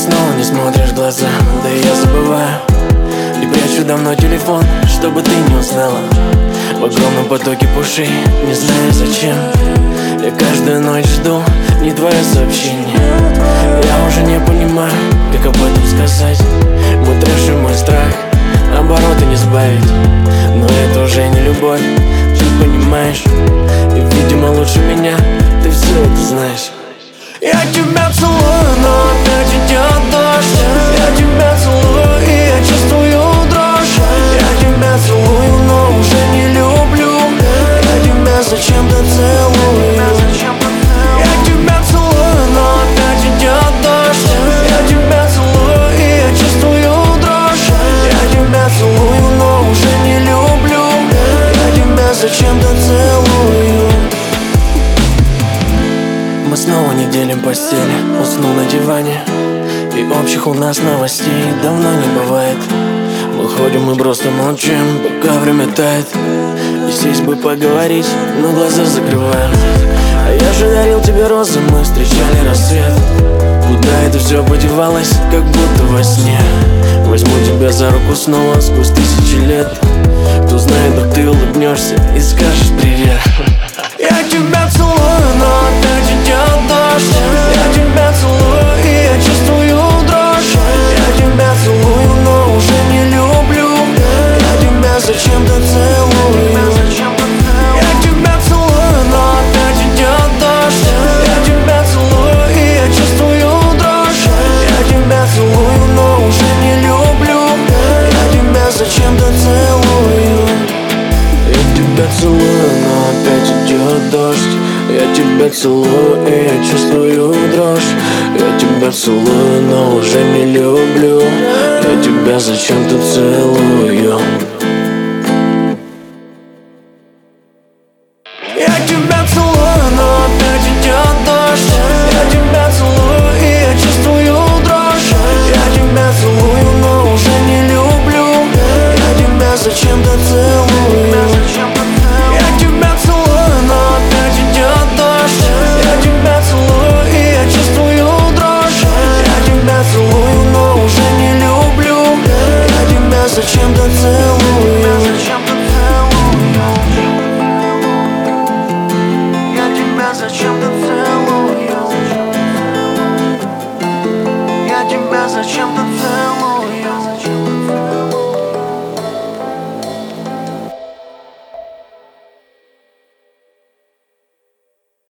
снова не смотришь в глаза, да и я забываю. И прячу давно телефон, чтобы ты не узнала. В огромном потоке пушей, не знаю зачем. Я каждую ночь жду не твое сообщение. Я уже не понимаю, как об этом сказать. Мой трэш и мой страх, обороты не сбавить. Но это уже не любовь, ты понимаешь. И, видимо, лучше меня ты все это знаешь. Я тебя целую, но опять идет дождь. Я тебя целую, и я чувствую дрожь. Я тебя целую, но уже не люблю. Я тебя зачем-то целую. Я тебя целую, но опять идет дождь. Я тебя целую, и я чувствую дрожь. Я тебя целую, но уже не люблю. Я тебя зачем-то целую. Мы снова не делим постели, усну на диване. И общих у нас новостей давно не бывает. Мы ходим и просто молчим, пока время тает. И сесть бы поговорить, но глаза закрываем. А я же дарил тебе розы, мы встречали рассвет. Куда это все подевалось, как будто во сне. Возьму тебя за руку снова сквозь тысячи лет. Кто знает, вдруг ты улыбнешься и скажешь привет. Я тебя целую, но опять идет дождь. Я тебя целую, и я чувствую дрожь. Я тебя целую, но уже не люблю. Я тебя зачем-то целую. Я тебя целую, но опять идет дождь. Я тебя целую, и я чувствую дрожь. Я тебя целую, но уже не люблю. Я тебя зачем-то целую. Я тебя целую, но опять идет дождь. Я тебя целую, и я чувствую дрожь. Я тебя целую, но уже не люблю. Я тебя зачем-то целую. Я тебя целую, но опять идет дождь. Я тебя целую, и я чувствую дрожь. Я тебя целую, но уже не люблю. Я тебя зачем-то целую. Я тебя целую, но опять идет дождь. Я тебя целую, и я чувствую дрожь. Я тебя целую, но уже не люблю. Я тебя зачем-то целую. Я тебя зачем-то целую. Я тебя зачем-то целую.